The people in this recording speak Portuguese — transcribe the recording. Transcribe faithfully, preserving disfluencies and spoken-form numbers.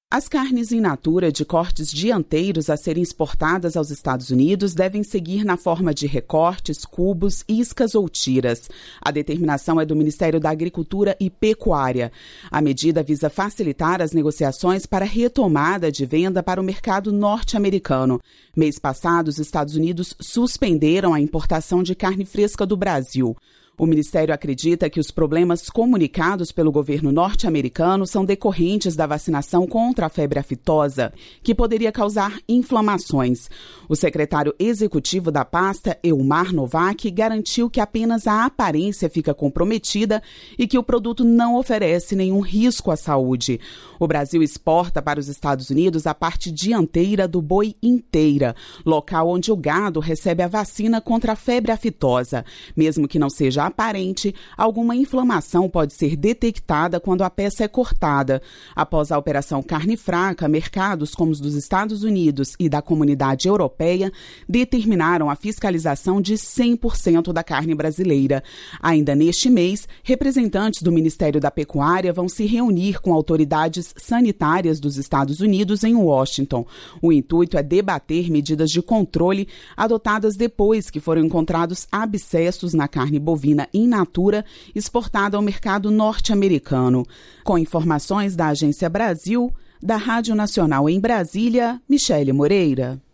As carnes in natura de cortes dianteiros a serem exportadas aos Estados Unidos devem seguir na forma de recortes, cubos, iscas ou tiras. A determinação é do Ministério da Agricultura e Pecuária. A medida visa facilitar as negociações para a retomada de venda para o mercado norte-americano. Mês passado, os Estados Unidos suspenderam a importação de carne fresca do Brasil. O Ministério acredita que os problemas comunicados pelo governo norte-americano são decorrentes da vacinação contra a febre aftosa, que poderia causar inflamações. O secretário executivo da pasta, Elmar Novak, garantiu que apenas a aparência fica comprometida e que o produto não oferece nenhum risco à saúde. O Brasil exporta para os Estados Unidos a parte dianteira do boi inteira, local onde o gado recebe a vacina contra a febre aftosa. Mesmo que não seja aparente, alguma inflamação pode ser detectada quando a peça é cortada. Após a Operação Carne Fraca, mercados como os dos Estados Unidos e da Comunidade Europeia determinaram a fiscalização de cem por cento da carne brasileira. Ainda neste mês, representantes do Ministério da Pecuária vão se reunir com autoridades sanitárias dos Estados Unidos em Washington. O intuito é debater medidas de controle adotadas depois que foram encontrados abscessos na carne bovina in natura exportada ao mercado norte-americano. Com informações da Agência Brasil, da Rádio Nacional em Brasília, Michele Moreira.